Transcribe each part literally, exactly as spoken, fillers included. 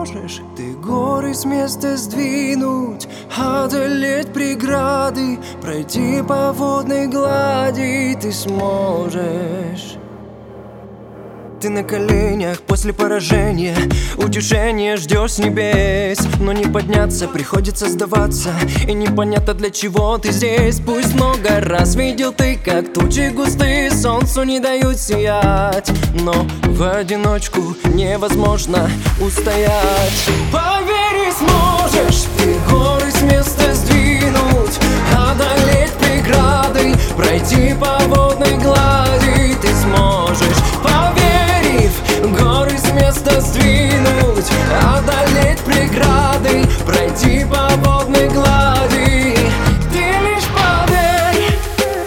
сможешь ты горы с места сдвинуть, одолеть преграды, пройти по водной глади ты сможешь. Ты на коленях после поражения, утешение ждешь с небес, но не подняться, приходится сдаваться, и непонятно для чего ты здесь. Пусть много раз видел ты, как тучи густые солнцу не дают сиять, но в одиночку невозможно устоять. Поверь, сможешь ты горы с места сдвинуть, одолеть преграды, пройти по водной глади ты сможешь. Горы с места сдвинуть, одолеть преграды, пройти по водной глади. Ты лишь поверь.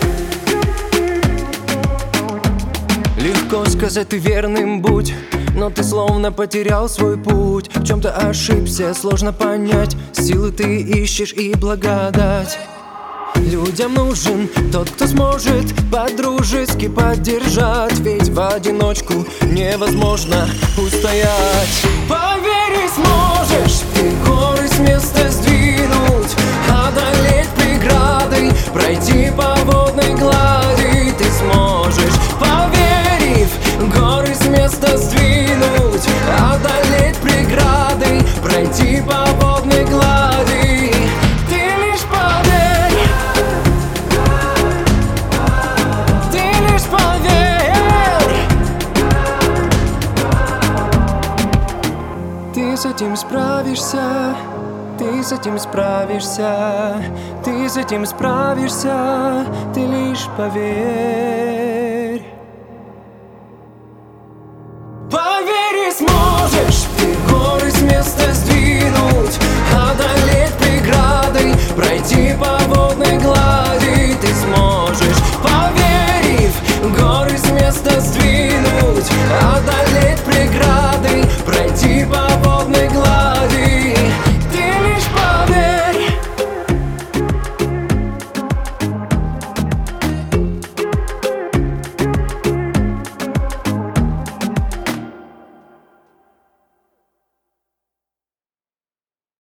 Легко сказать, ты верным будь, но ты словно потерял свой путь. В чем-то ошибся, сложно понять, силы ты ищешь и благодать. Людям нужен тот, кто сможет по-дружески поддержать, ведь в одиночку невозможно устоять. Поверь, сможешь ты горы с места сдвинуть, одолеть преграды, пройти по водной глади ты сможешь. Поверив, горы с места сдвинуть, одолеть преграды, пройти по водной глади. Ты с этим справишься, ты с этим справишься, ты с этим справишься, ты лишь поверь.